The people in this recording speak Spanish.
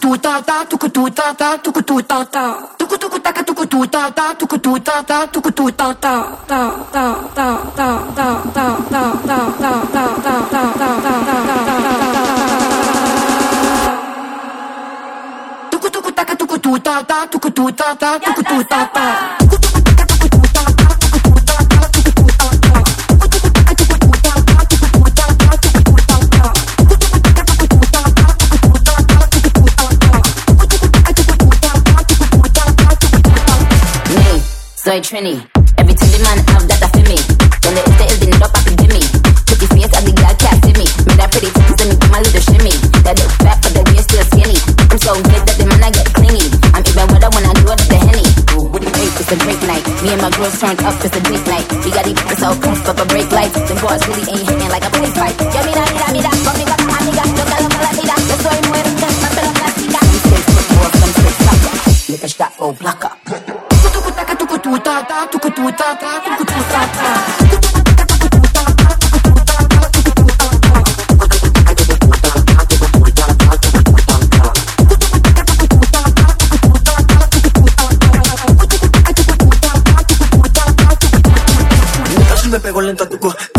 tu ta ta tuku tu ta ta tuku tu ta ta tuku tuku taka tuku tu ta ta tuku tu ta ta tuku tu ta ta ta ta ta ta ta ta ta ta tuku tuku taka tuku tu ta ta tuku tu ta ta tuku tu ta ta Soy Trini. Every time the man have that I feel me. When the is the up, I can give me. Pretty face, I think God can't see me. Made that pretty face, let me do my little shimmy. That look fat, but that way still skinny. I'm so good that the man I get clingy. I'm even wetter when I do it at the Henny. Ooh, what a break, it's a break night. Me and my girls turned up, it's a date night. We got these so pumped up a break lights. Them boys really ain't hitting like a play fight. Yo, mira, conmigo tu amiga. Yo te lo la vida. Yo soy muerte, pero plástica. Some six football, some six soccer. Let the shot go block up. Tu ta ta tuku tu ta ta tuku tu ta ta me pego lento a tu